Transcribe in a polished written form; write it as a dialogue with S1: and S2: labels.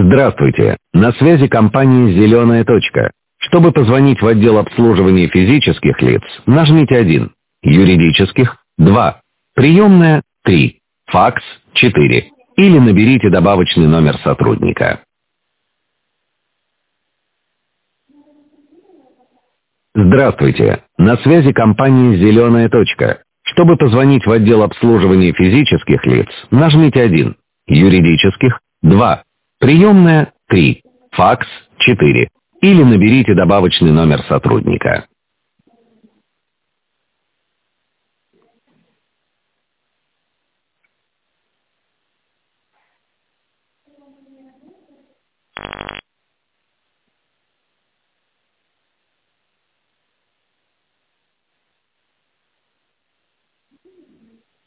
S1: Здравствуйте, на связи компания «Зеленая точка». Чтобы позвонить в отдел обслуживания физических лиц, нажмите 1, юридических – 2, приемная – 3, факс – 4 или наберите добавочный номер сотрудника. Здравствуйте, на связи компания «Зеленая точка». Чтобы позвонить в отдел обслуживания физических лиц, нажмите 1, юридических – 2, приемная – 3, факс – 4 или наберите добавочный номер сотрудника.